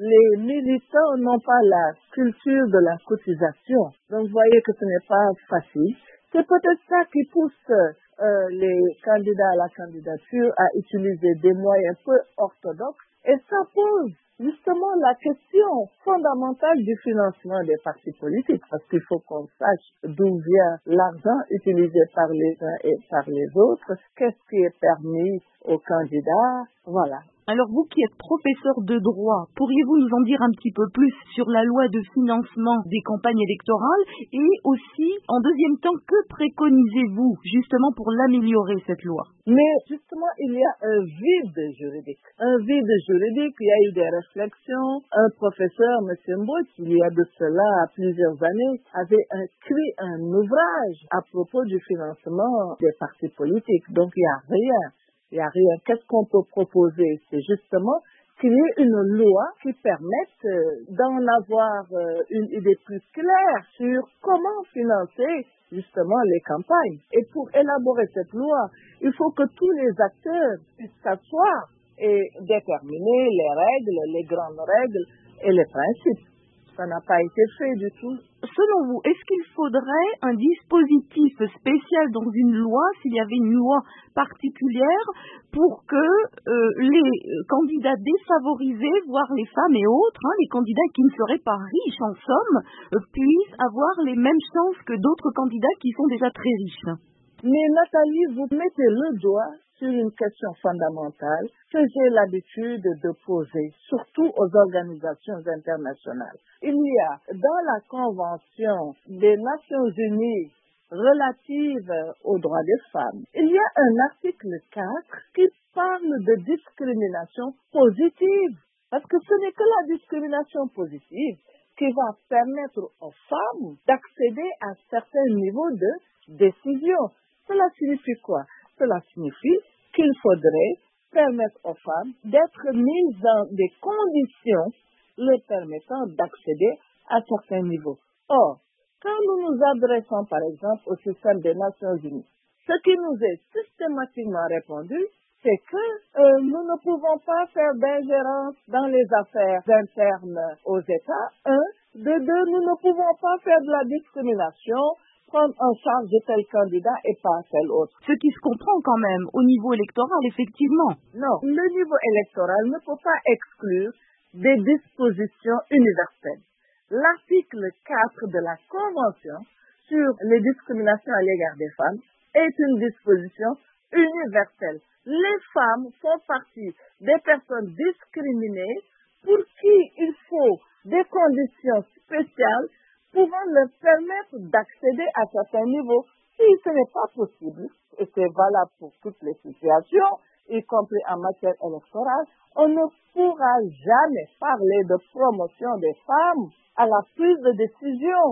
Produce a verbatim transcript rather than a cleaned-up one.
les militants n'ont pas la culture de la cotisation. Donc, vous voyez que ce n'est pas facile. C'est peut-être ça qui pousse euh, les candidats à la candidature à utiliser des moyens peu orthodoxes. Et ça pose justement la question fondamentale du financement des partis politiques, parce qu'il faut qu'on sache d'où vient l'argent utilisé par les uns et par les autres, qu'est-ce qui est permis aux candidats, voilà. Alors vous qui êtes professeur de droit, pourriez-vous nous en dire un petit peu plus sur la loi de financement des campagnes électorales et aussi, en deuxième temps, que préconisez-vous justement pour l'améliorer cette loi? Mais justement, il y a un vide juridique. Un vide juridique, il y a eu des réflexions. Un professeur, M. Mbouch, il y a de cela plusieurs années, avait écrit un ouvrage à propos du financement des partis politiques. Donc il n'y a rien. Il n'y a rien. Qu'est-ce qu'on peut proposer? C'est justement qu'il y ait une loi qui permette euh, d'en avoir euh, une idée plus claire sur comment financer justement les campagnes. Et pour élaborer cette loi, il faut que tous les acteurs puissent s'asseoir et déterminer les règles, les grandes règles et les principes. Ça n'a pas été fait du tout. Selon vous, est-ce qu'il faudrait un dispositif spécial dans une loi, s'il y avait une loi particulière, pour que euh, les candidats défavorisés, voire les femmes et autres, hein, les candidats qui ne seraient pas riches en somme, euh, puissent avoir les mêmes chances que d'autres candidats qui sont déjà très riches? Mais Nathalie, vous mettez le doigt sur une question fondamentale que j'ai l'habitude de poser, surtout aux organisations internationales. Il y a dans la Convention des Nations Unies relative aux droits des femmes, il y a un article quatre qui parle de discrimination positive. Parce que ce n'est que la discrimination positive qui va permettre aux femmes d'accéder à certains niveaux de décision. Cela signifie quoi? Cela signifie qu'il faudrait permettre aux femmes d'être mises dans des conditions les permettant d'accéder à certains niveaux. Or, quand nous nous adressons par exemple au système des Nations Unies, ce qui nous est systématiquement répondu, c'est que euh, nous ne pouvons pas faire d'ingérence dans les affaires internes aux États. Un, de deux, nous ne pouvons pas faire de la discrimination, prendre en charge de tel candidat et pas tel autre. Ce qui se comprend quand même au niveau électoral, effectivement. Non, le niveau électoral ne peut pas exclure des dispositions universelles. L'article quatre de la Convention sur les discriminations à l'égard des femmes est une disposition universelle. Les femmes font partie des personnes discriminées pour qui il faut des conditions spéciales pouvant leur permettre d'accéder à certains niveaux. Si ce n'est pas possible, et c'est valable pour toutes les situations, y compris en matière électorale, on ne pourra jamais parler de promotion des femmes à la prise de décision.